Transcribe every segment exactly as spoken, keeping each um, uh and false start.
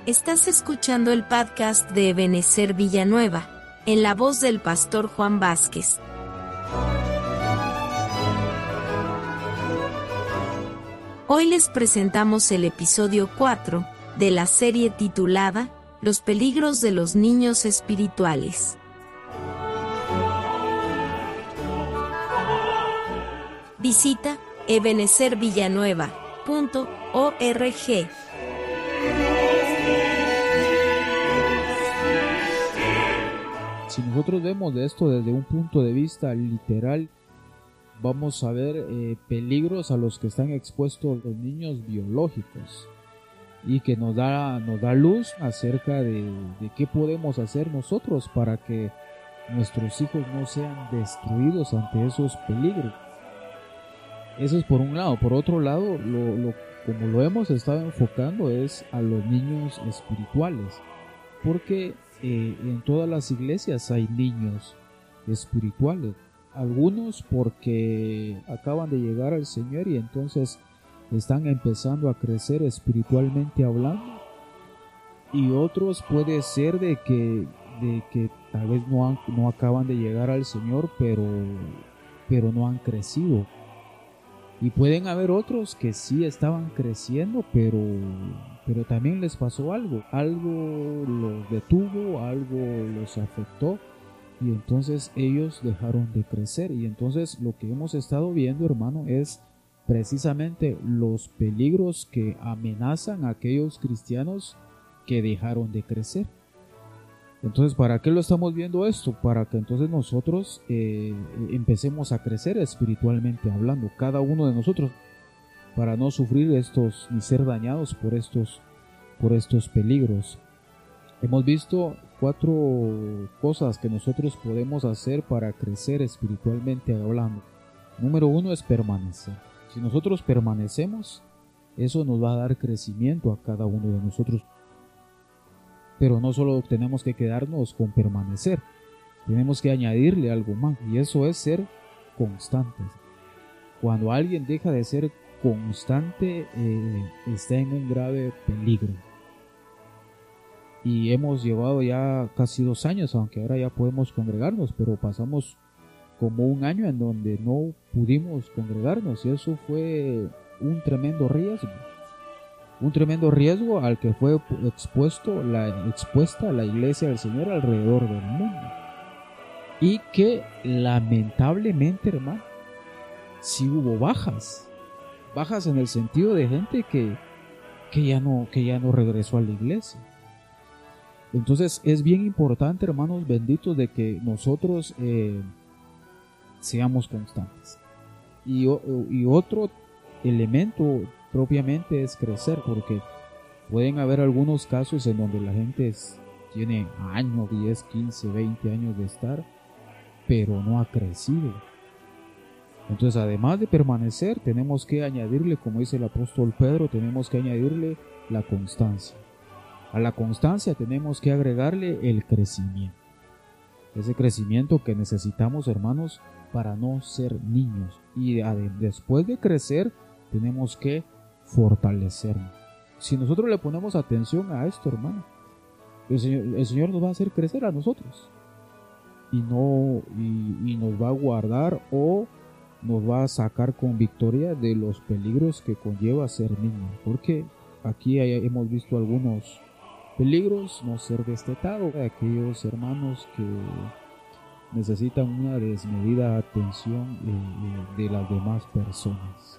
Estás escuchando el podcast de Ebenezer Villanueva, en la voz del pastor Juan Vázquez. Hoy les presentamos el episodio cuatro de la serie titulada Los peligros de los niños espirituales. Visita ebenezer villanueva punto org. Si nosotros vemos de esto desde un punto de vista literal, vamos a ver eh, peligros a los que están expuestos los niños biológicos y que nos da, nos da luz acerca de, de qué podemos hacer nosotros para que nuestros hijos no sean destruidos ante esos peligros. Eso es por un lado. Por otro lado, lo, lo, como lo hemos estado enfocando es a los niños espirituales, porque eh, en todas las iglesias hay niños espirituales. Algunos porque acaban de llegar al Señor y entonces están empezando a crecer espiritualmente hablando, y otros puede ser de que, de que tal vez no, han, no acaban de llegar al Señor, pero, pero no han crecido. Y pueden haber otros que sí estaban creciendo, pero, pero también les pasó algo. Algo los detuvo, algo los afectó, y entonces ellos dejaron de crecer. Y entonces lo que hemos estado viendo, hermano, es precisamente los peligros que amenazan a aquellos cristianos que dejaron de crecer. Entonces, ¿para qué lo estamos viendo esto? Para que entonces nosotros eh, empecemos a crecer espiritualmente hablando, cada uno de nosotros, para no sufrir estos ni ser dañados por estos, por estos peligros. Hemos visto cuatro cosas que nosotros podemos hacer para crecer espiritualmente hablando. Número uno es permanecer. Si nosotros permanecemos, eso nos va a dar crecimiento a cada uno de nosotros. Pero no solo tenemos que quedarnos con permanecer, tenemos que añadirle algo más, y eso es ser constantes. Cuando alguien deja de ser constante, eh, está en un grave peligro. Y hemos llevado ya casi dos años, aunque ahora ya podemos congregarnos, pero pasamos como un año en donde no pudimos congregarnos, y eso fue un tremendo riesgo. Un tremendo riesgo al que fue expuesto la, expuesta la iglesia del Señor alrededor del mundo. Y que lamentablemente, hermano, sí hubo bajas. Bajas en el sentido de gente que, que, ya no, que ya no regresó a la iglesia. Entonces es bien importante, hermanos benditos, de que nosotros eh, seamos constantes. Y, y otro elemento propiamente es crecer, porque pueden haber algunos casos en donde la gente es, tiene años, diez, quince, veinte años de estar, pero no ha crecido. Entonces, además de permanecer, tenemos que añadirle, como dice el apóstol Pedro, tenemos que añadirle la constancia. A la constancia tenemos que agregarle el crecimiento. Ese crecimiento que necesitamos, hermanos, para no ser niños. Y después de crecer, tenemos que fortalecernos. Si nosotros le ponemos atención a esto, hermano, el Señor, el Señor nos va a hacer crecer a nosotros, y no y, y nos va a guardar, o nos va a sacar con victoria de los peligros que conlleva ser niño, porque aquí hay, hemos visto algunos peligros: no ser destetado, aquellos hermanos que necesitan una desmedida atención eh, de las demás personas.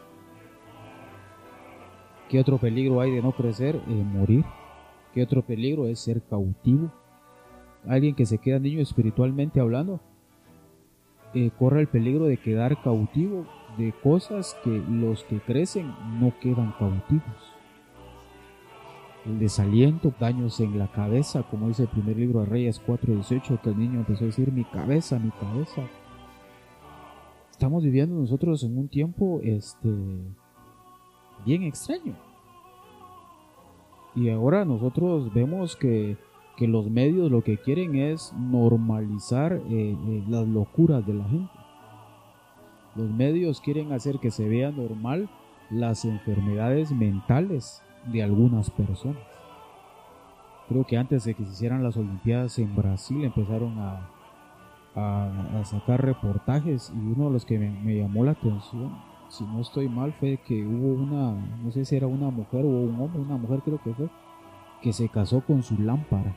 ¿Qué otro peligro hay de no crecer? Eh, morir. ¿Qué otro peligro es ser cautivo? Alguien que se queda niño espiritualmente hablando eh, corre el peligro de quedar cautivo de cosas que los que crecen no quedan cautivos. El desaliento, daños en la cabeza, como dice el primer libro de Reyes cuatro dieciocho, que el niño empezó a decir: mi cabeza, mi cabeza. Estamos viviendo nosotros en un tiempo este bien extraño, y ahora nosotros vemos que, que los medios lo que quieren es normalizar eh, eh, las locuras de la gente. Los medios quieren hacer que se vea normal las enfermedades mentales de algunas personas. creo que antes de que se hicieran las Olimpiadas en Brasil empezaron a, a, a sacar reportajes, y uno de los que me, me llamó la atención, si no estoy mal, fue que hubo una, no sé si era una mujer o un hombre, una mujer creo que fue, que se casó con su lámpara.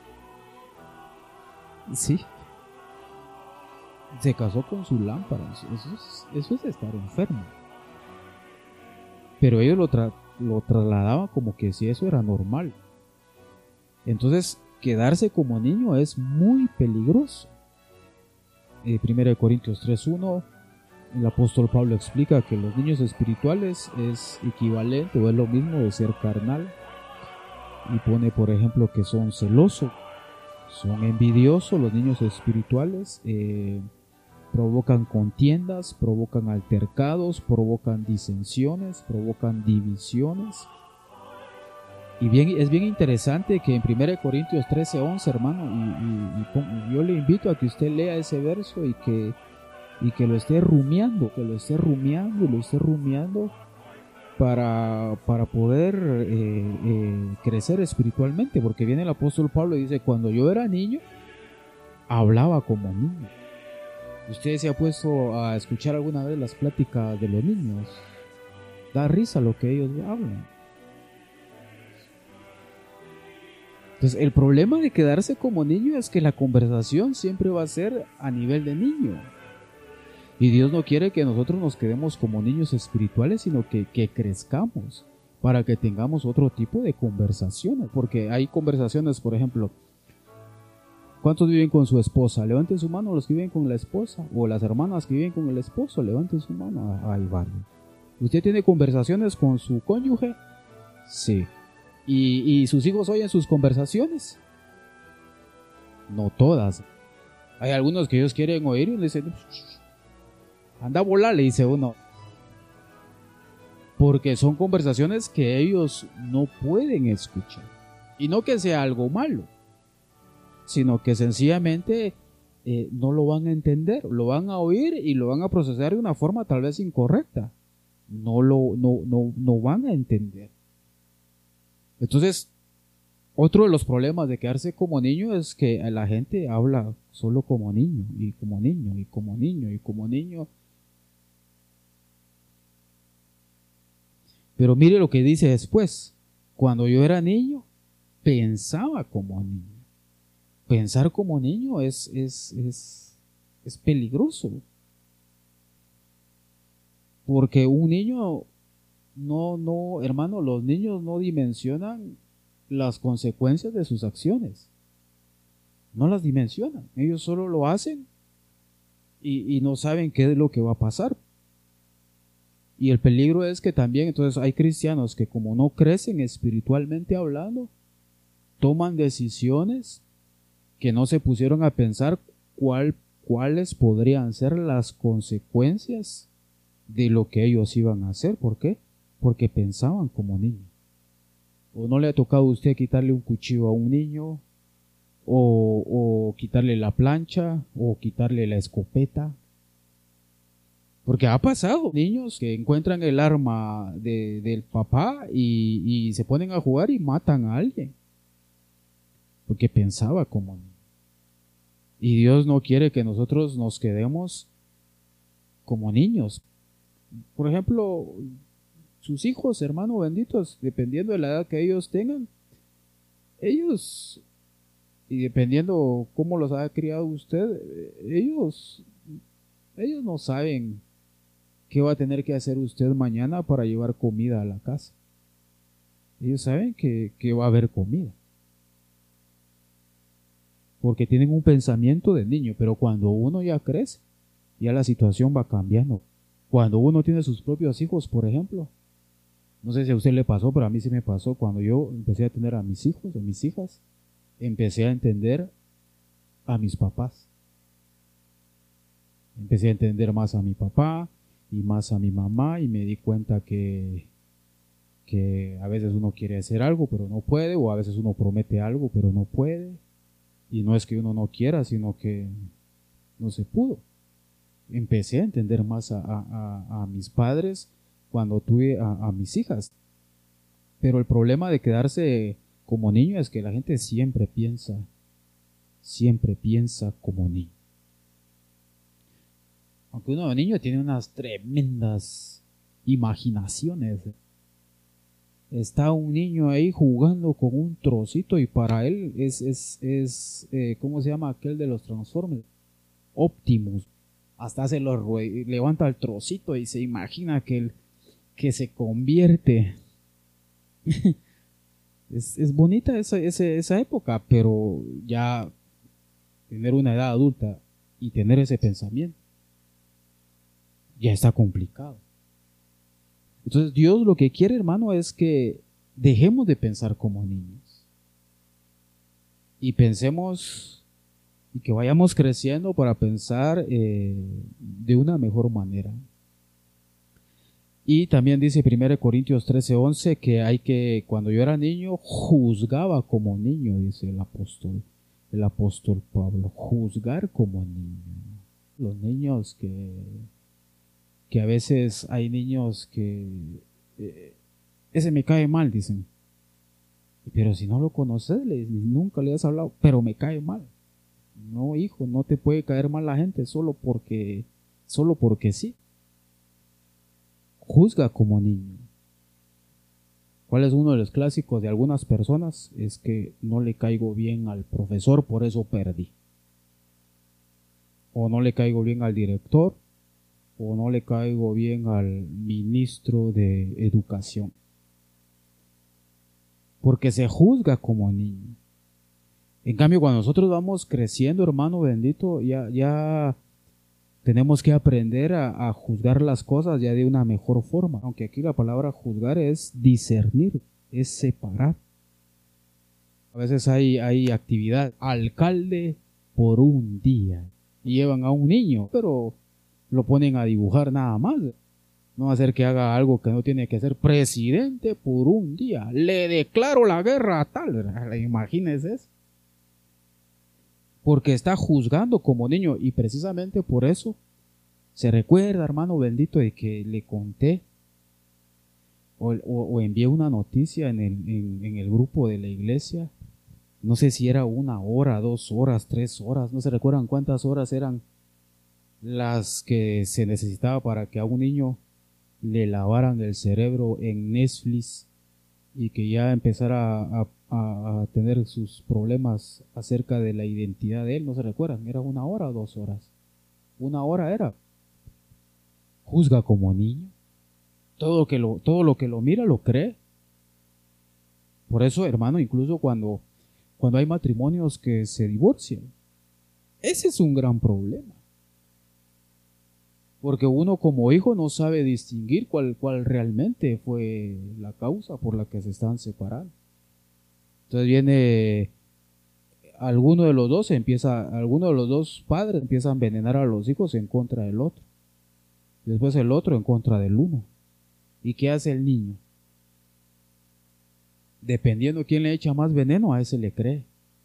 Sí, se casó con su lámpara. Eso es, eso es estar enfermo. Pero ellos lo, tra- lo trasladaban como que si eso era normal. Entonces, quedarse como niño es muy peligroso. Eh, primera de Corintios tres uno, el apóstol Pablo explica que los niños espirituales es equivalente o es lo mismo de ser carnal. Y pone, por ejemplo, que son celosos, son envidiosos. Los niños espirituales eh, provocan contiendas, provocan altercados, provocan disensiones, provocan divisiones. Y bien, es bien interesante que en primera de Corintios trece once, hermano, y, y, y, y yo le invito a que usted lea ese verso y que, y que lo esté rumiando, que lo esté rumiando y lo esté rumiando para, para poder eh, eh, crecer espiritualmente, porque viene el apóstol Pablo y dice: cuando yo era niño, hablaba como niño. ¿Usted se ha puesto a escuchar alguna vez las pláticas de los niños? Da risa lo que ellos hablan. Entonces, el problema de quedarse como niño es que la conversación siempre va a ser a nivel de niño. Y Dios no quiere que nosotros nos quedemos como niños espirituales, sino que, que crezcamos para que tengamos otro tipo de conversaciones. Porque hay conversaciones, por ejemplo, ¿cuántos viven con su esposa? Levanten su mano los que viven con la esposa. O las hermanas que viven con el esposo, levanten su mano. Ahí va. ¿Usted tiene conversaciones con su cónyuge? Sí. ¿Y, y sus hijos oyen sus conversaciones? No todas. Hay algunos que ellos quieren oír y le dicen: anda a volar, le dice uno. Porque son conversaciones que ellos no pueden escuchar. Y no que sea algo malo, sino que sencillamente eh, no lo van a entender. Lo van a oír y lo van a procesar de una forma tal vez incorrecta. No lo no, no, no van a entender. Entonces, otro de los problemas de quedarse como niño es que la gente habla solo como niño, y como niño, y como niño, y como niño. Pero mire lo que dice después: cuando yo era niño, pensaba como niño. Pensar como niño es, es, es, es peligroso. Porque un niño, no, no, hermano, los niños no dimensionan las consecuencias de sus acciones. No las dimensionan. Ellos solo lo hacen y, y no saben qué es lo que va a pasar. Y el peligro es que también, entonces, hay cristianos que, como no crecen espiritualmente hablando, toman decisiones que no se pusieron a pensar cuál, cuáles podrían ser las consecuencias de lo que ellos iban a hacer. ¿Por qué? Porque pensaban como niños. ¿O no le ha tocado a usted quitarle un cuchillo a un niño? O, o quitarle la plancha, o quitarle la escopeta? Porque ha pasado niños que encuentran el arma de, del papá y, y se ponen a jugar y matan a alguien. Porque pensaba como niño. Y Dios no quiere que nosotros nos quedemos como niños. Por ejemplo, sus hijos, hermanos benditos, dependiendo de la edad que ellos tengan, ellos, y dependiendo cómo los ha criado usted, ellos, ellos no saben qué va a tener que hacer usted mañana para llevar comida a la casa. Ellos saben que, que va a haber comida, porque tienen un pensamiento de niño. Pero cuando uno ya crece, ya la situación va cambiando. Cuando uno tiene sus propios hijos, por ejemplo, no sé si a usted le pasó, pero a mí sí me pasó. Cuando yo empecé a tener a mis hijos, a mis hijas, empecé a entender a mis papás. Empecé a entender más a mi papá y más a mi mamá, y me di cuenta que, que a veces uno quiere hacer algo pero no puede, o a veces uno promete algo pero no puede. Y no es que uno no quiera, sino que no se pudo. Empecé a entender más a, a, a mis padres cuando tuve a, a mis hijas. Pero el problema de quedarse como niño es que la gente siempre piensa, siempre piensa como niño. Aunque uno de niño tiene unas tremendas imaginaciones. Está un niño ahí jugando con un trocito y para él es, es, es eh, ¿cómo se llama aquel de los Transformers? Optimus. Hasta se lo rue- levanta el trocito y se imagina que, el, que se convierte. es, es bonita esa, esa, esa época, pero ya tener una edad adulta y tener ese pensamiento ya está complicado. Entonces Dios lo que quiere, hermano, es que dejemos de pensar como niños y pensemos y que vayamos creciendo para pensar eh, de una mejor manera. Y también dice primera Corintios trece once que hay que, cuando yo era niño, juzgaba como niño, dice el apóstol, el apóstol Pablo, juzgar como niño. Los niños que que a veces hay niños que eh, ese me cae mal, dicen, pero si no lo conoces, le, nunca le has hablado, pero me cae mal. No, hijo, no te puede caer mal la gente solo porque solo porque sí. Juzga como niño. ¿Cuál es uno de los clásicos de algunas personas? Es que no le caigo bien al profesor, por eso perdí. O no le caigo bien al director, o no le caigo bien al ministro de educación, porque se juzga como niño. En cambio, cuando nosotros vamos creciendo, hermano bendito, ya, ya tenemos que aprender a, a juzgar las cosas ya de una mejor forma, aunque aquí la palabra juzgar es discernir, es separar. A veces hay, hay actividad, alcalde por un día, y llevan a un niño, pero lo ponen a dibujar nada más. No va a ser que haga algo que no tiene que ser presidente por un día. Le declaro la guerra a tal. Imagínese eso. Porque está juzgando como niño. Y precisamente por eso se recuerda, hermano bendito, de que le conté o, o, o envié una noticia en el, en, en el grupo de la iglesia. No sé si era una hora, dos horas, tres horas. No se recuerdan cuántas horas eran las que se necesitaba para que a un niño le lavaran el cerebro en Netflix y que ya empezara a, a, a tener sus problemas acerca de la identidad de él. No se recuerdan, era una hora o dos horas. Una hora era. Juzga como niño. Todo lo que lo, todo lo que lo mira lo cree. Por eso, hermano, incluso cuando, cuando hay matrimonios que se divorcian, ese es un gran problema. Porque uno como hijo no sabe distinguir cuál, cuál realmente fue la causa por la que se están separando. Entonces viene alguno de los dos, empieza, alguno de los dos padres empieza a envenenar a los hijos en contra del otro. Después el otro en contra del uno. ¿Y qué hace el niño? Dependiendo quién le echa más veneno, a ese le cree.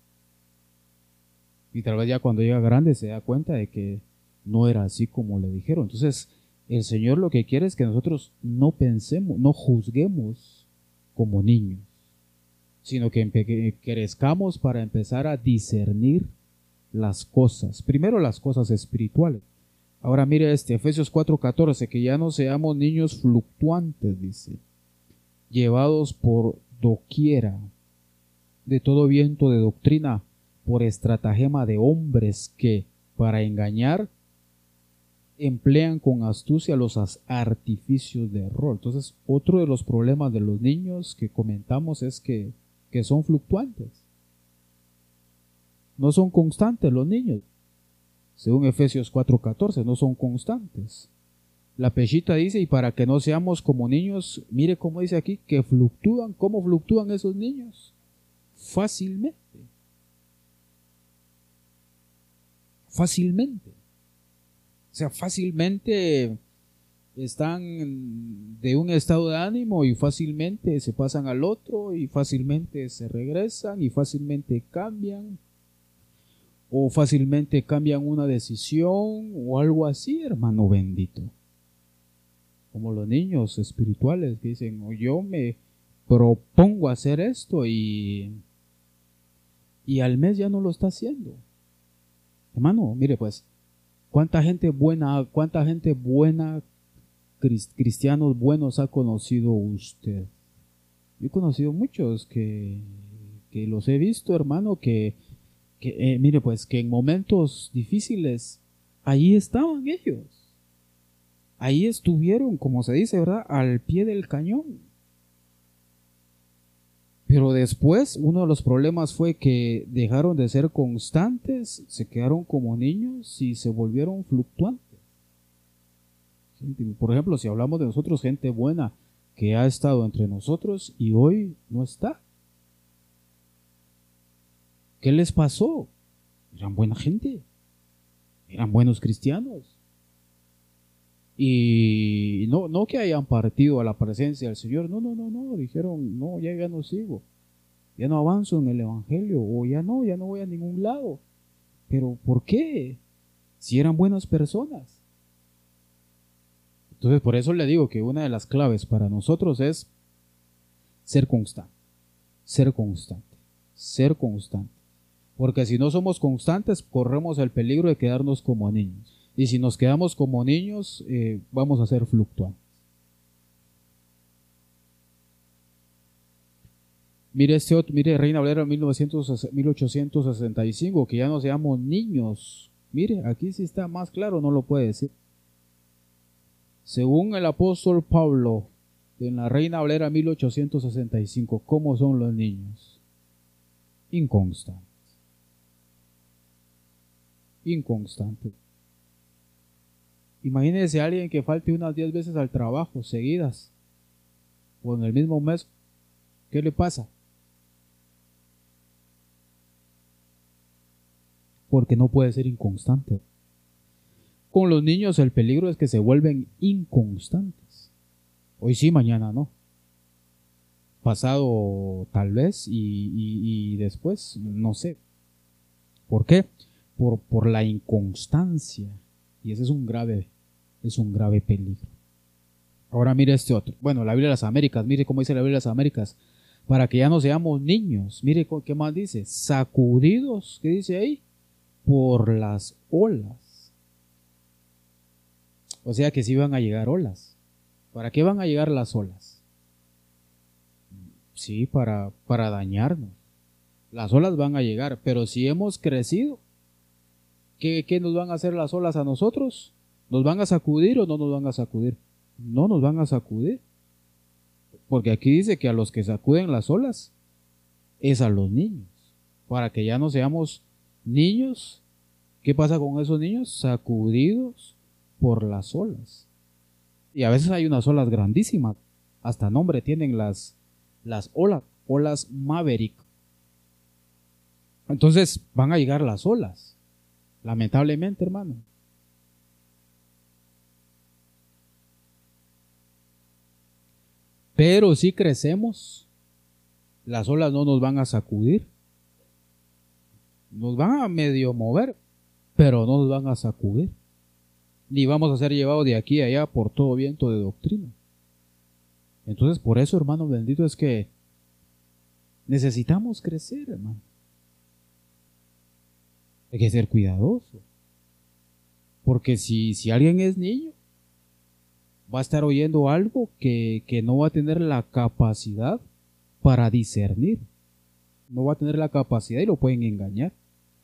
Y tal vez ya cuando llega grande se da cuenta de que no era así como le dijeron. Entonces, el Señor lo que quiere es que nosotros no pensemos, no juzguemos como niños, sino que crezcamos para empezar a discernir las cosas. Primero las cosas espirituales. Ahora mire este, Efesios cuatro catorce, que ya no seamos niños fluctuantes, dice, llevados por doquiera de todo viento de doctrina, por estratagema de hombres que, para engañar, emplean con astucia los artificios de error. Entonces, otro de los problemas de los niños que comentamos es que, que son fluctuantes. No son constantes los niños. Según Efesios cuatro catorce, no son constantes. La Peshita dice, y para que no seamos como niños, mire cómo dice aquí, que fluctúan. ¿Cómo fluctúan esos niños? Fácilmente. Fácilmente. O sea, fácilmente están de un estado de ánimo y fácilmente se pasan al otro y fácilmente se regresan y fácilmente cambian o fácilmente cambian una decisión o algo así, hermano bendito. Como los niños espirituales que dicen, yo me propongo hacer esto y, y al mes ya no lo está haciendo. Hermano, mire pues, cuánta gente buena, cuánta gente buena, cristianos buenos ha conocido usted. Yo he conocido muchos que, que los he visto, hermano, que, que eh, mire pues, que en momentos difíciles, ahí estaban ellos. Ahí estuvieron, como se dice, ¿verdad?, al pie del cañón. Pero después, uno de los problemas fue que dejaron de ser constantes, se quedaron como niños y se volvieron fluctuantes. Por ejemplo, si hablamos de nosotros, gente buena que ha estado entre nosotros y hoy no está. ¿Qué les pasó? Eran buena gente, eran buenos cristianos. Y no, no que hayan partido a la presencia del Señor, no, no, no, no, dijeron, no, ya, ya no sigo, ya no avanzo en el Evangelio, o ya no, ya no voy a ningún lado. ¿Pero por qué? Si eran buenas personas. Entonces, por eso le digo que una de las claves para nosotros es ser constante, ser constante, ser constante. Porque si no somos constantes, corremos el peligro de quedarnos como niños. Y si nos quedamos como niños, eh, vamos a ser fluctuantes. Mire este otro, mire Reina Valera mil ochocientos sesenta y cinco, que ya no seamos niños. Mire, aquí sí está más claro, no lo puede decir. Según el apóstol Pablo, en la Reina Valera mil ochocientos sesenta y cinco, ¿cómo son los niños? Inconstantes. Inconstantes. Imagínese a alguien que falte unas diez veces al trabajo seguidas o en el mismo mes. ¿Qué le pasa? Porque no puede ser inconstante. Con los niños el peligro es que se vuelven inconstantes. Hoy sí, mañana no. Pasado tal vez y, y, y después no sé. ¿Por qué? Por, por la inconstancia. Y ese es un grave, es un grave peligro. Ahora mire este otro. Bueno, la Biblia de las Américas, mire cómo dice la Biblia de las Américas. Para que ya no seamos niños. Mire qué más dice. Sacudidos, ¿qué dice ahí? Por las olas. O sea que sí van a llegar olas. ¿Para qué van a llegar las olas? Sí, para, para dañarnos. Las olas van a llegar, pero si hemos crecido, ¿Qué, ¿Qué nos van a hacer las olas a nosotros? ¿Nos van a sacudir o no nos van a sacudir? No nos van a sacudir. Porque aquí dice que a los que sacuden las olas es a los niños. Para que ya no seamos niños. ¿Qué pasa con esos niños? Sacudidos por las olas. Y a veces hay unas olas grandísimas. Hasta nombre tienen las, las olas. Olas Maverick. Entonces van a llegar las olas. Lamentablemente, hermano. Pero si crecemos, las olas no nos van a sacudir. Nos van a medio mover, pero no nos van a sacudir. Ni vamos a ser llevados de aquí a allá por todo viento de doctrina. Entonces, por eso, hermano bendito, es que necesitamos crecer, hermano. Hay que ser cuidadoso. Porque si, si alguien es niño, va a estar oyendo algo que, que no va a tener la capacidad para discernir. No va a tener la capacidad y lo pueden engañar.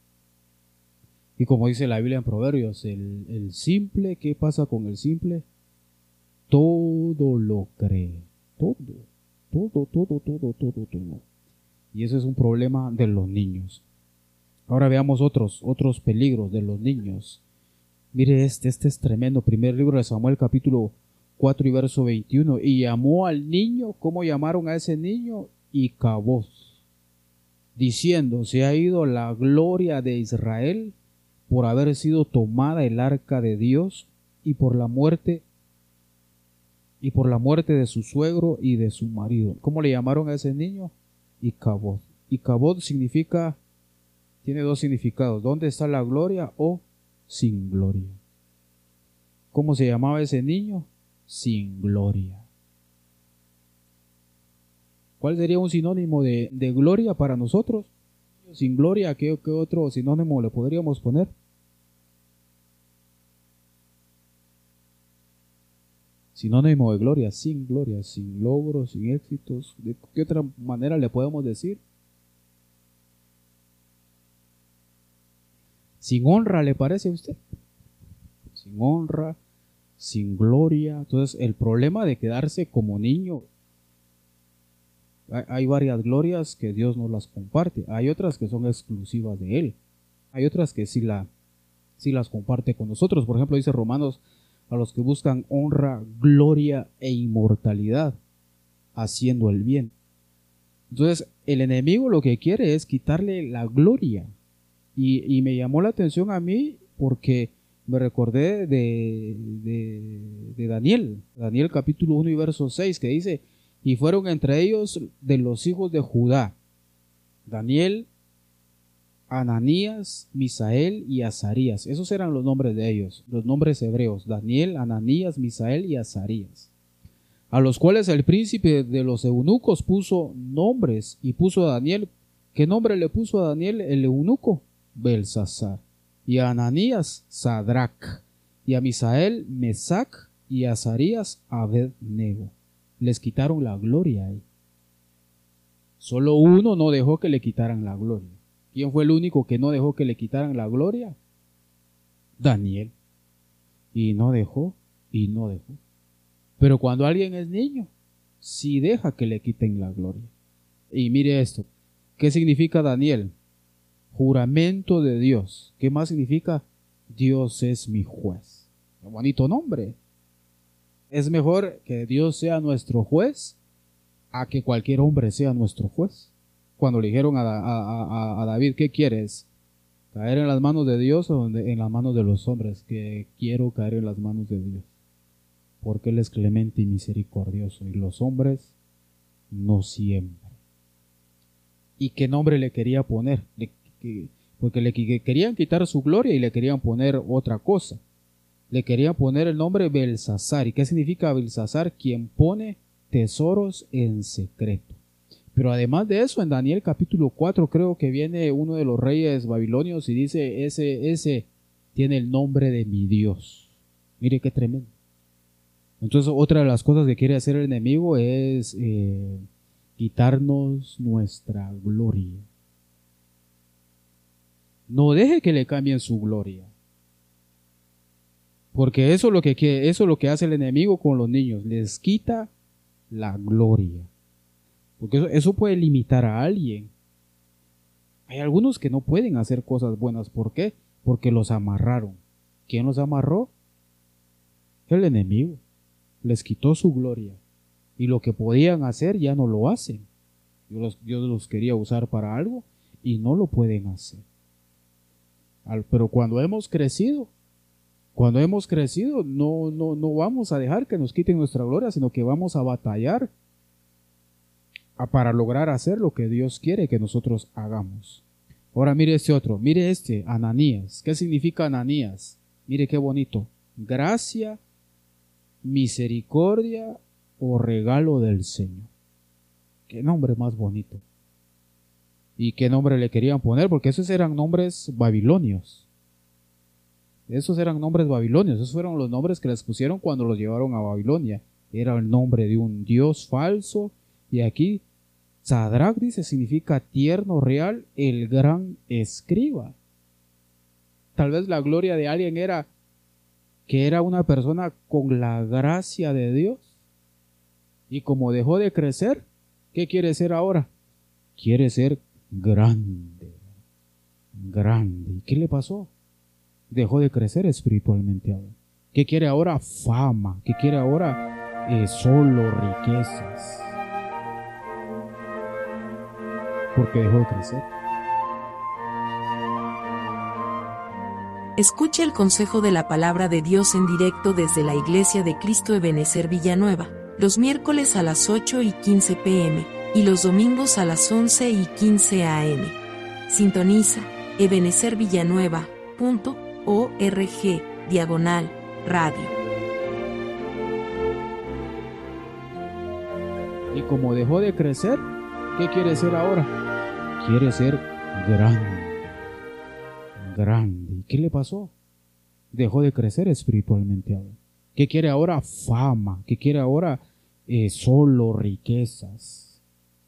Y como dice la Biblia en Proverbios, el, el simple, ¿qué pasa con el simple? Todo lo cree. Todo. Todo, todo, todo, todo, todo. Y ese es un problema de los niños. Ahora veamos otros, otros peligros de los niños. Mire este, este es tremendo. Primer libro de Samuel, capítulo cuatro y verso veintiuno. Y llamó al niño, ¿cómo llamaron a ese niño? Icabod, diciendo, se ha ido la gloria de Israel por haber sido tomada el arca de Dios y por la muerte y por la muerte de su suegro y de su marido. ¿Cómo le llamaron a ese niño? Icabod. Icabod significa, tiene dos significados. ¿Dónde está la gloria o sin gloria? ¿Cómo se llamaba ese niño? Sin gloria. ¿Cuál sería un sinónimo de, de gloria para nosotros? Sin gloria, ¿qué, qué otro sinónimo le podríamos poner? Sinónimo de gloria, sin gloria, sin logros, sin éxitos. ¿De qué otra manera le podemos decir? Sin honra, ¿le parece a usted? Sin honra, sin gloria. Entonces, el problema de quedarse como niño, hay, hay varias glorias que Dios nos las comparte. Hay otras que son exclusivas de Él. Hay otras que sí, la, sí las comparte con nosotros. Por ejemplo, dice Romanos, a los que buscan honra, gloria e inmortalidad, haciendo el bien. Entonces, el enemigo lo que quiere es quitarle la gloria. Y, y me llamó la atención a mí porque me recordé de, de, de Daniel, Daniel capítulo uno y verso seis, que dice, y fueron entre ellos de los hijos de Judá, Daniel, Ananías, Misael y Azarías. Esos eran los nombres de ellos, los nombres hebreos, Daniel, Ananías, Misael y Azarías, a los cuales el príncipe de los eunucos puso nombres, y puso a Daniel, ¿qué nombre le puso a Daniel el eunuco? Belsasar, y a Ananías Sadrac, y a Misael Mesac, y a Azarías Abednego. Les quitaron la gloria ahí. Solo uno no dejó que le quitaran la gloria. ¿Quién fue el único que no dejó que le quitaran la gloria? Daniel. Y no dejó, y no dejó. Pero cuando alguien es niño, sí deja que le quiten la gloria. Y mire esto, ¿qué significa Daniel? Juramento de Dios. ¿Qué más significa? Dios es mi juez. Qué bonito nombre. Es mejor que Dios sea nuestro juez a que cualquier hombre sea nuestro juez. Cuando le dijeron a, a, a, a David, ¿qué quieres? ¿Caer en las manos de Dios o en las manos de los hombres? Que quiero caer en las manos de Dios, porque Él es clemente y misericordioso, y los hombres no siempre. ¿Y qué nombre le quería poner? Le, que, porque le querían quitar su gloria y le querían poner otra cosa. Le querían poner el nombre Belsasar. ¿Y qué significa Belsasar? Quien pone tesoros en secreto. Pero además de eso, en Daniel capítulo cuatro creo que viene uno de los reyes babilonios y dice, ese, ese tiene el nombre de mi Dios. Mire qué tremendo. Entonces, otra de las cosas que quiere hacer el enemigo es eh, quitarnos nuestra gloria. No deje que le cambien su gloria. Porque eso es lo que, eso es lo que hace el enemigo con los niños. Les quita la gloria. Porque eso, eso puede limitar a alguien. Hay algunos que no pueden hacer cosas buenas. ¿Por qué? Porque los amarraron. ¿Quién los amarró? El enemigo. Les quitó su gloria. Y lo que podían hacer ya no lo hacen. Dios los, Dios los quería usar para algo y no lo pueden hacer. Al, pero cuando hemos crecido, cuando hemos crecido, no, no, no vamos a dejar que nos quiten nuestra gloria, sino que vamos a batallar para lograr hacer lo que Dios quiere que nosotros hagamos. Ahora mire este otro, mire este, Ananías. ¿Qué significa Ananías? Mire qué bonito. Gracia, misericordia o regalo del Señor. Qué nombre más bonito. ¿Y qué nombre le querían poner? Porque esos eran nombres babilonios. Esos eran nombres babilonios. Esos fueron los nombres que les pusieron cuando los llevaron a Babilonia. Era el nombre de un dios falso. Y aquí Sadrac dice, significa tierno, real, el gran escriba. Tal vez la gloria de alguien era que era una persona con la gracia de Dios. Y como dejó de crecer, ¿qué quiere ser ahora? Quiere ser grande. Grande. ¿Y qué le pasó? Dejó de crecer espiritualmente ahora. ¿Qué quiere ahora? Fama. ¿Qué quiere ahora? Eh, solo riquezas. Porque dejó de crecer. Escuche el consejo de la palabra de Dios en directo desde la Iglesia de Cristo Ebenecer Villanueva, los miércoles a las ocho y quince pm y los domingos a las once y quince am. Sintoniza ebenecer villanueva punto org diagonal radio. Y como dejó de crecer, ¿qué quiere ser ahora? Quiere ser grande. Grande. ¿Y qué le pasó? Dejó de crecer espiritualmente ahora. ¿Qué quiere ahora? Fama. ¿Qué quiere ahora? Eh, solo riquezas.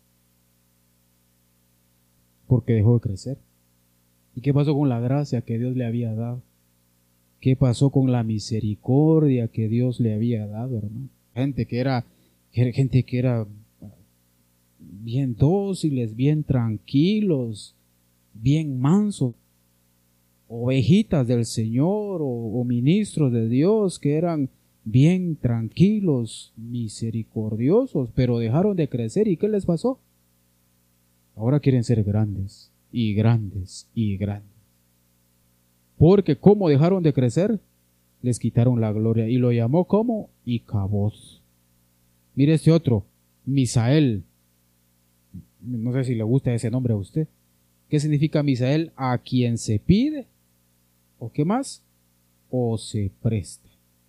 Porque dejó de crecer. ¿Y qué pasó con la gracia que Dios le había dado? ¿Qué pasó con la misericordia que Dios le había dado, hermano? Gente que era, gente que era bien dóciles, bien tranquilos, bien mansos, ovejitas del Señor o, o ministros de Dios que eran bien tranquilos, misericordiosos, pero dejaron de crecer. ¿Y qué les pasó? Ahora quieren ser grandes y grandes y grandes. Porque como dejaron de crecer, les quitaron la gloria. Y lo llamó como Icabod. Mire este otro, Misael. No sé si le gusta ese nombre a usted. ¿Qué significa Misael? A quien se pide. ¿O qué más? O se presta.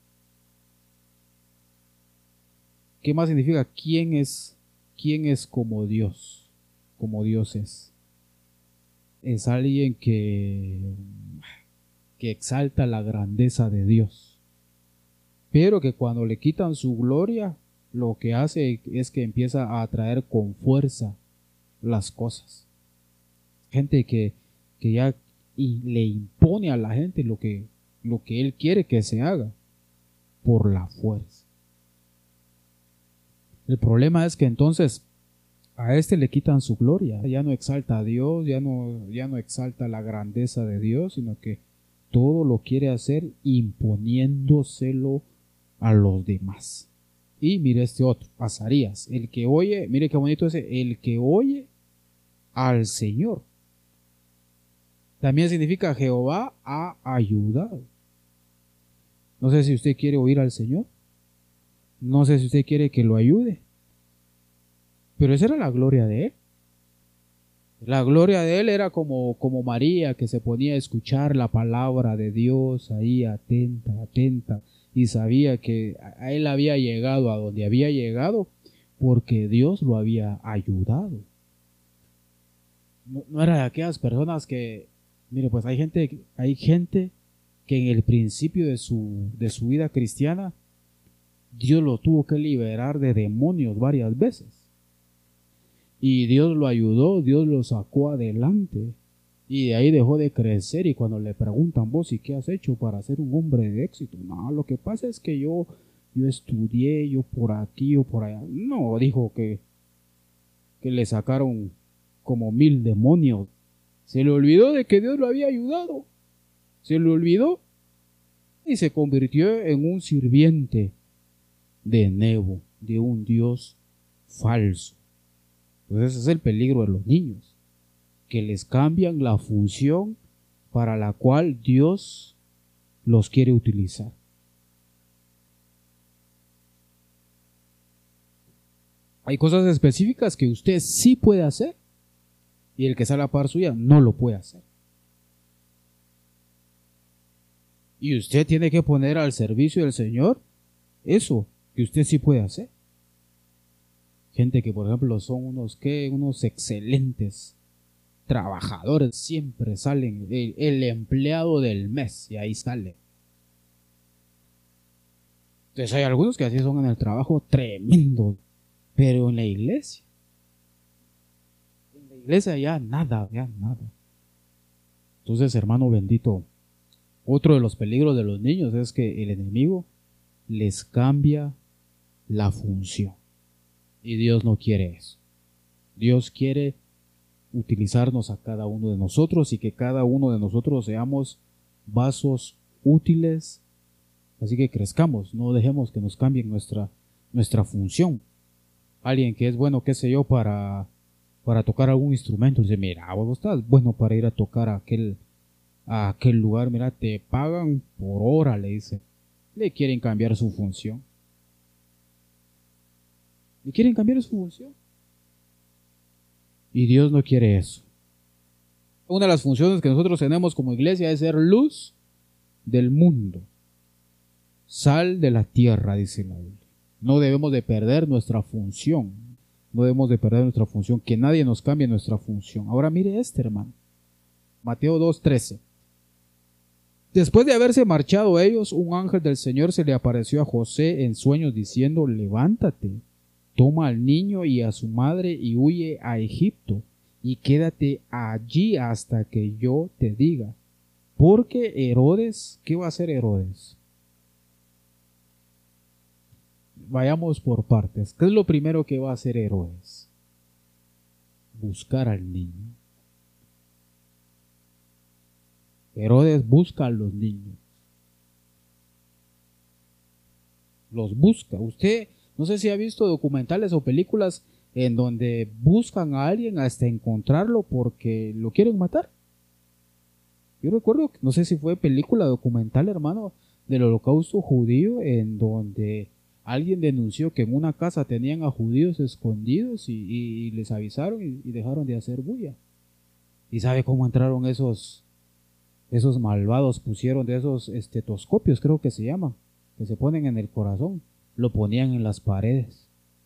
¿Qué más significa? ¿Quién es, quién es como Dios? Como Dios es. Es alguien que, que exalta la grandeza de Dios. Pero que cuando le quitan su gloria, lo que hace es que empieza a atraer con fuerza las cosas. Gente que, que ya y le impone a la gente lo que, lo que él quiere que se haga por la fuerza. El problema es que entonces a este le quitan su gloria, ya no exalta a Dios, ya no, ya no exalta la grandeza de Dios, sino que todo lo quiere hacer imponiéndoselo a los demás. Y mire este otro, Azarías, el que oye, mire qué bonito ese, el que oye al Señor. También significa Jehová ha ayudado. No sé si usted quiere oír al Señor. No sé si usted quiere que lo ayude. Pero esa era la gloria de él. La gloria de él era como, como María, que se ponía a escuchar la palabra de Dios ahí atenta, atenta. Y sabía que a él había llegado a donde había llegado porque Dios lo había ayudado. No, no era de aquellas personas que, mire, pues hay gente, hay gente que en el principio de su, de su vida cristiana, Dios lo tuvo que liberar de demonios varias veces. Y Dios lo ayudó, Dios lo sacó adelante. Y de ahí dejó de crecer. Y cuando le preguntan, vos, ¿y qué has hecho para ser un hombre de éxito? No, lo que pasa es que yo, yo estudié, yo por aquí o por allá. No, dijo que, que le sacaron como mil demonios. Se le olvidó de que Dios lo había ayudado. Se le olvidó. Y se convirtió en un sirviente de Nebo, de un Dios falso. Entonces ese es el peligro de los niños, que les cambian la función para la cual Dios los quiere utilizar. Hay cosas específicas que usted sí puede hacer y el que está a la par suya no lo puede hacer. Y usted tiene que poner al servicio del Señor eso que usted sí puede hacer. Gente que, por ejemplo, son unos, ¿qué? Unos excelentes trabajadores, siempre salen el, el empleado del mes y ahí sale. Entonces hay algunos que así son en el trabajo tremendo, pero en la iglesia, en la iglesia ya nada, ya nada. Entonces, hermano bendito, otro de los peligros de los niños es que el enemigo les cambia la función. Y Dios no quiere eso. Dios quiere utilizarnos a cada uno de nosotros y que cada uno de nosotros seamos vasos útiles. Así que crezcamos, no dejemos que nos cambien nuestra, nuestra función. Alguien que es bueno, qué sé yo, para, para tocar algún instrumento, dice, mira, vos estás bueno para ir a tocar a aquel, a aquel lugar, mira, te pagan por hora, le dice. Le quieren cambiar su función. Le quieren cambiar su función. Y Dios no quiere eso. Una de las funciones que nosotros tenemos como iglesia es ser luz del mundo. Sal de la tierra, dice la Biblia. No debemos de perder nuestra función. No debemos de perder nuestra función, que nadie nos cambie nuestra función. Ahora mire este, hermano. Mateo dos trece. Después de haberse marchado ellos, un ángel del Señor se le apareció a José en sueños diciendo: levántate, toma al niño y a su madre y huye a Egipto, y quédate allí hasta que yo te diga. Porque Herodes, ¿qué va a hacer Herodes? Vayamos por partes. ¿Qué es lo primero que va a hacer Herodes? Buscar al niño. Herodes busca a los niños. Los busca. Usted, no sé si ha visto documentales o películas en donde buscan a alguien hasta encontrarlo porque lo quieren matar. Yo recuerdo, no sé si fue película documental, hermano, del Holocausto judío, en donde alguien denunció que en una casa tenían a judíos escondidos y, y, y les avisaron y, y dejaron de hacer bulla. ¿Y sabe cómo entraron esos, esos malvados? Pusieron de esos estetoscopios, creo que se llaman, que se ponen en el corazón, lo ponían en las paredes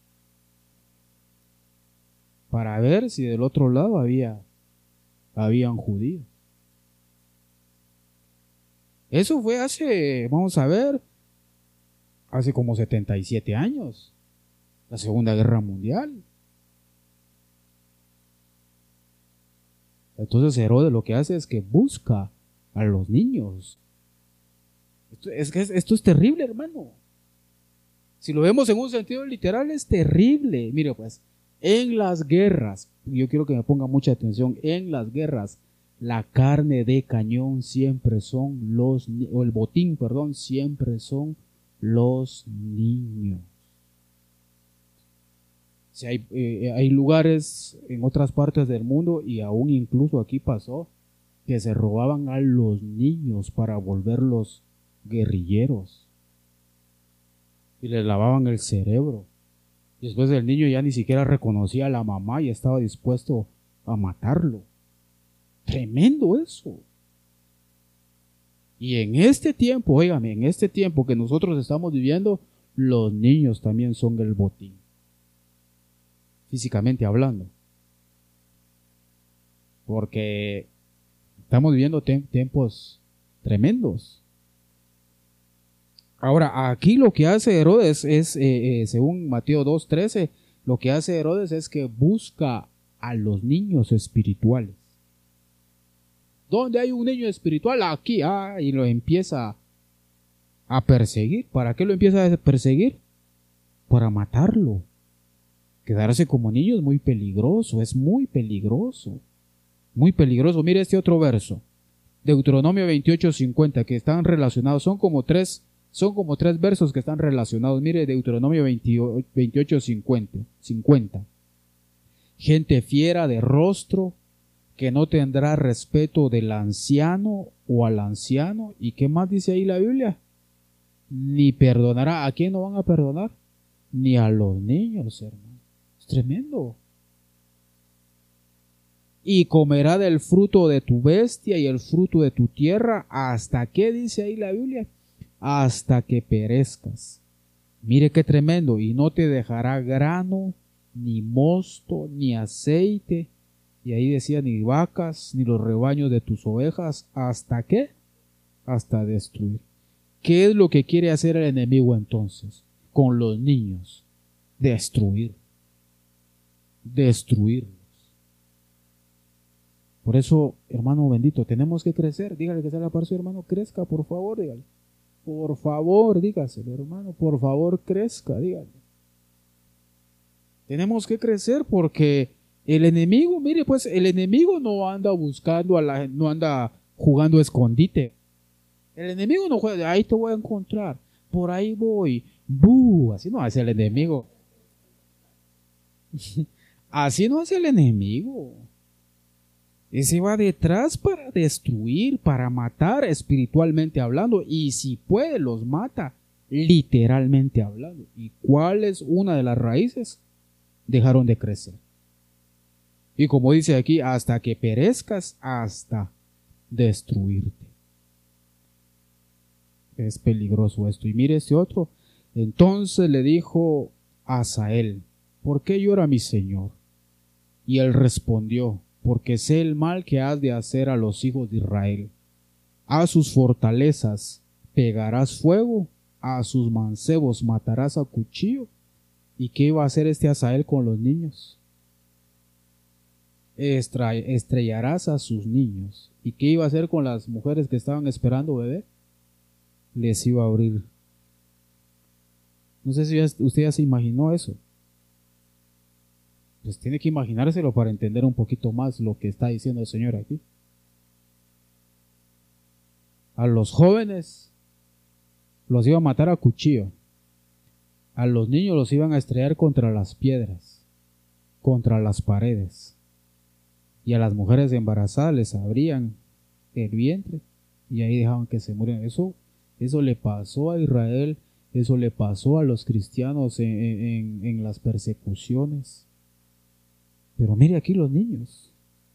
para ver si del otro lado había habían judíos. Eso fue hace, vamos a ver, hace como setenta y siete años, la Segunda Guerra Mundial. Entonces Herodes lo que hace es que busca a los niños. Esto es, esto es terrible, hermano. Si lo vemos en un sentido literal, es terrible. Mire pues, en las guerras, yo quiero que me ponga mucha atención, en las guerras, la carne de cañón siempre son los, o el botín, perdón, siempre son los niños. Si hay, eh, hay lugares en otras partes del mundo, y aún incluso aquí pasó, que se robaban a los niños para volverlos guerrilleros. Y les lavaban el cerebro. Y después el niño ya ni siquiera reconocía a la mamá y estaba dispuesto a matarlo. Tremendo eso. Y en este tiempo, óigame, en este tiempo que nosotros estamos viviendo, los niños también son el botín. Físicamente hablando. Porque estamos viviendo te- tiempos tremendos. Ahora, aquí lo que hace Herodes es, eh, eh, según Mateo dos trece, lo que hace Herodes es que busca a los niños espirituales. ¿Dónde hay un niño espiritual? Aquí, ah, y lo empieza a perseguir. ¿Para qué lo empieza a perseguir? Para matarlo. Quedarse como niño es muy peligroso, es muy peligroso, muy peligroso. Mire este otro verso, Deuteronomio veintiocho cincuenta, que están relacionados, son como tres, son como tres versos que están relacionados. Mire Deuteronomio veintiocho cincuenta. Gente fiera de rostro, que no tendrá respeto del anciano o al anciano. ¿Y qué más dice ahí la Biblia? Ni perdonará. ¿A quién no van a perdonar? Ni a los niños, hermano. Es tremendo. Y comerá del fruto de tu bestia y el fruto de tu tierra. ¿Hasta qué dice ahí la Biblia? Hasta que perezcas. Mire qué tremendo. Y no te dejará grano, ni mosto, ni aceite. Y ahí decía, ni vacas, ni los rebaños de tus ovejas. ¿Hasta qué? Hasta destruir. ¿Qué es lo que quiere hacer el enemigo entonces con los niños? Destruir. Destruirlos. Por eso, hermano bendito, tenemos que crecer. Dígale que salga para su hermano, crezca, por favor, dígale. Por favor, dígaselo, hermano, por favor, crezca, dígale. Tenemos que crecer porque el enemigo, mire, pues el enemigo no anda buscando a la, no anda jugando escondite. El enemigo no juega, ahí te voy a encontrar, por ahí voy, ¡bu! Así no hace el enemigo. Así no hace el enemigo. Ese va detrás para destruir, para matar espiritualmente hablando, y si puede los mata literalmente hablando. ¿Y cuál es una de las raíces? Dejaron de crecer. Y como dice aquí, hasta que perezcas, hasta destruirte. Es peligroso esto. Y mire este otro. Entonces le dijo a Asael, ¿por qué llora mi señor? Y él respondió, porque sé el mal que has de hacer a los hijos de Israel. A sus fortalezas pegarás fuego, a sus mancebos matarás a cuchillo. ¿Y qué iba a hacer este Hazael con los niños? Estra- estrellarás a sus niños. ¿Y qué iba a hacer con las mujeres que estaban esperando bebé? Les iba a abrir. No sé si ya- usted ya se imaginó eso. Pues tiene que imaginárselo para entender un poquito más lo que está diciendo el Señor aquí. A los jóvenes los iba a matar a cuchillo. A los niños los iban a estrellar contra las piedras, contra las paredes. Y a las mujeres embarazadas les abrían el vientre y ahí dejaban que se murieran. Eso, eso le pasó a Israel, eso le pasó a los cristianos en, en, en las persecuciones. Pero mire aquí los niños.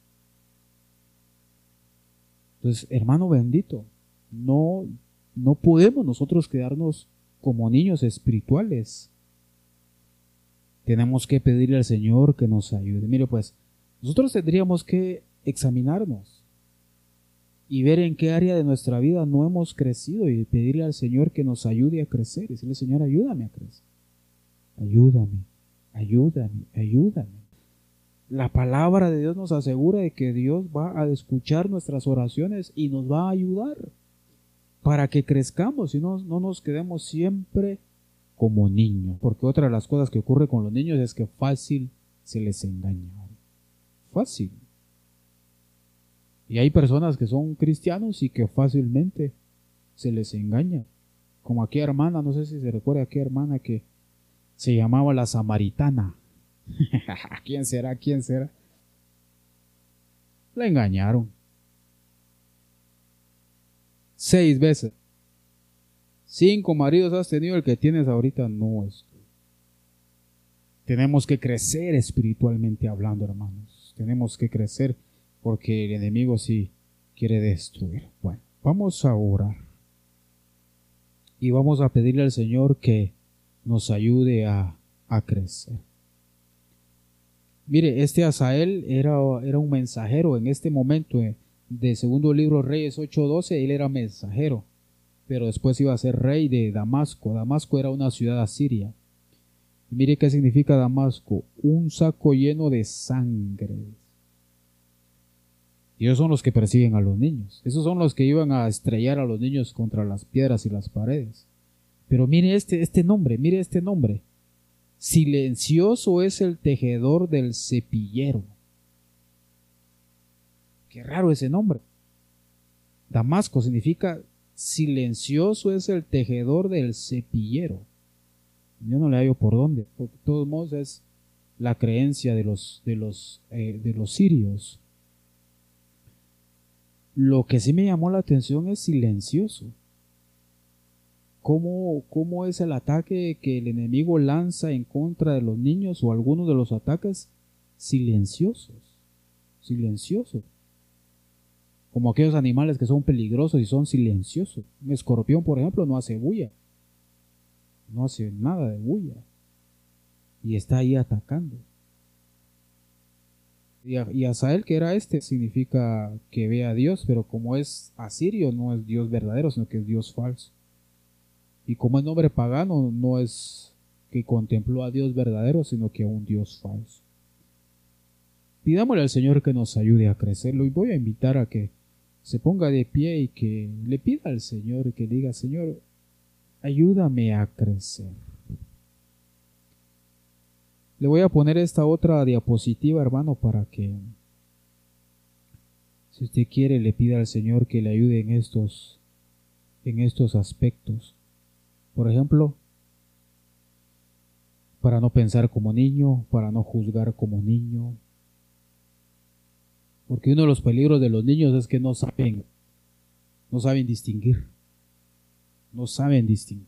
Entonces, hermano bendito, no, no podemos nosotros quedarnos como niños espirituales. Tenemos que pedirle al Señor que nos ayude. Mire pues, nosotros tendríamos que examinarnos y ver en qué área de nuestra vida no hemos crecido y pedirle al Señor que nos ayude a crecer. Y decirle, Señor, ayúdame a crecer. Ayúdame, ayúdame, ayúdame. La palabra de Dios nos asegura de que Dios va a escuchar nuestras oraciones y nos va a ayudar para que crezcamos y no, no nos quedemos siempre como niños. Porque otra de las cosas que ocurre con los niños es que fácil se les engaña. Fácil. Y hay personas que son cristianos y que fácilmente se les engaña. Como aquella hermana, no sé si se recuerda aquella hermana que se llamaba la Samaritana. ¿Quién será? ¿Quién será? La engañaron. Seis veces. Cinco maridos has tenido, el que tienes ahorita no es tú. Tenemos que crecer espiritualmente hablando, hermanos. Tenemos que crecer porque el enemigo sí quiere destruir. Bueno, vamos a orar. Y vamos a pedirle al Señor que nos ayude a, a crecer. Mire, este Hazael era, era un mensajero en este momento eh, de segundo libro Reyes ocho doce, él era mensajero, pero después iba a ser rey de Damasco. Damasco era una ciudad asiria. Y mire qué significa Damasco, un saco lleno de sangre. Y esos son los que persiguen a los niños. Esos son los que iban a estrellar a los niños contra las piedras y las paredes. Pero mire este, este nombre, mire este nombre. Silencioso es el tejedor del cepillero. Qué raro ese nombre. Damasco significa silencioso es el tejedor del cepillero. Yo no le hallo por dónde, porque de todos modos es la creencia de los, de los, eh, de los sirios. Lo que sí me llamó la atención es silencioso. ¿Cómo, ¿Cómo es el ataque que el enemigo lanza en contra de los niños o algunos de los ataques? Silenciosos, silenciosos. Como aquellos animales que son peligrosos y son silenciosos. Un escorpión, por ejemplo, no hace bulla. No hace nada de bulla. Y está ahí atacando. Y, a, y Hazael, que era este, significa que ve a Dios, pero como es asirio, no es Dios verdadero, sino que es Dios falso. Y como es nombre pagano, no es que contempló a Dios verdadero, sino que a un Dios falso. Pidámosle al Señor que nos ayude a crecerlo y voy a invitar a que se ponga de pie y que le pida al Señor y que diga, Señor, ayúdame a crecer. Le voy a poner esta otra diapositiva, hermano, para que, si usted quiere, le pida al Señor que le ayude en estos, en estos aspectos. Por ejemplo, para no pensar como niño, para no juzgar como niño. Porque uno de los peligros de los niños es que no saben, no saben distinguir. No saben distinguir.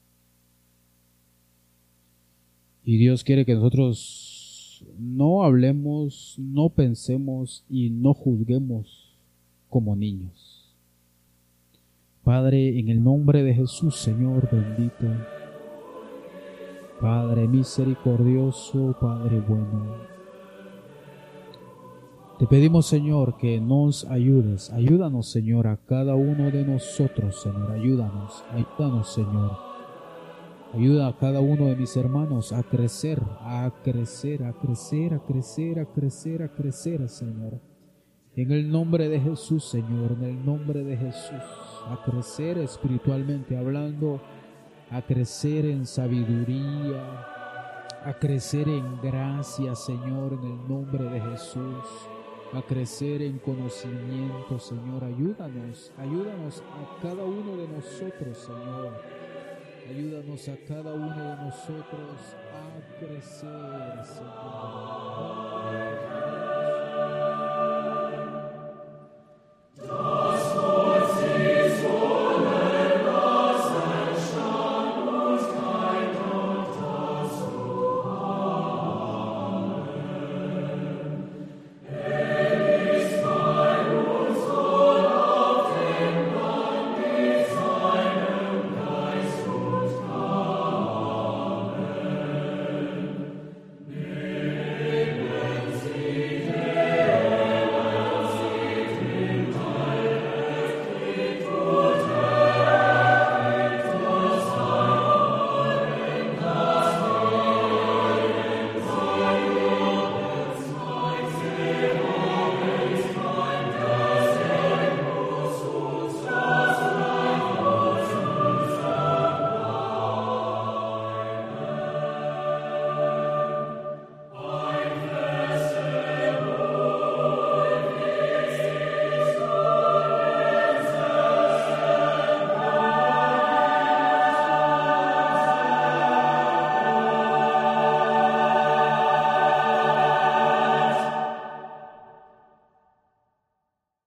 Y Dios quiere que nosotros no hablemos, no pensemos y no juzguemos como niños. Padre, en el nombre de Jesús, Señor bendito, Padre misericordioso, Padre bueno, te pedimos, Señor, que nos ayudes. Ayúdanos, Señor, a cada uno de nosotros, Señor. Ayúdanos, ayúdanos, Señor. Ayuda a cada uno de mis hermanos a crecer, a crecer, a crecer, a crecer, a crecer, a crecer, Señor. En el nombre de Jesús, Señor, en el nombre de Jesús, a crecer espiritualmente hablando, a crecer en sabiduría, a crecer en gracia, Señor, en el nombre de Jesús, a crecer en conocimiento, Señor. Ayúdanos, ayúdanos a cada uno de nosotros, Señor. Ayúdanos a cada uno de nosotros a crecer, Señor.